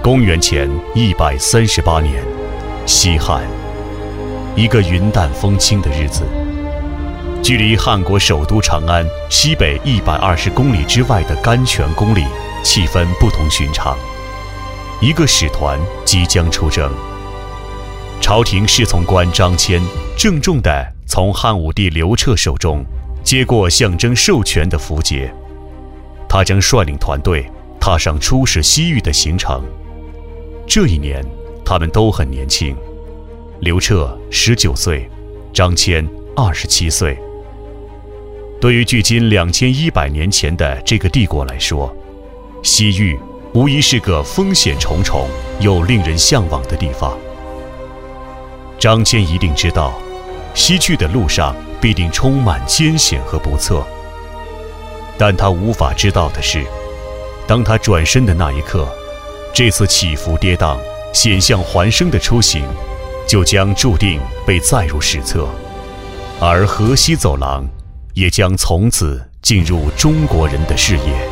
公元前138年，西汉，一个云淡风轻的日子，距离汉国首都长安西北120公里之外的甘泉宫里，气氛不同寻常。一个使团即将出征，朝廷侍从官张骞郑重地从汉武帝刘彻手中接过象征授权的符节，他将率领团队踏上出使西域的行程。这一年，他们都很年轻，刘彻19岁，张骞27岁。对于距今2100年前的这个帝国来说，西域无疑是个风险重重又令人向往的地方。张骞一定知道，西去的路上必定充满艰险和不测。但他无法知道的是，当他转身的那一刻，这次起伏跌宕、险象环生的出行，就将注定被载入史册，而河西走廊也将从此进入中国人的视野。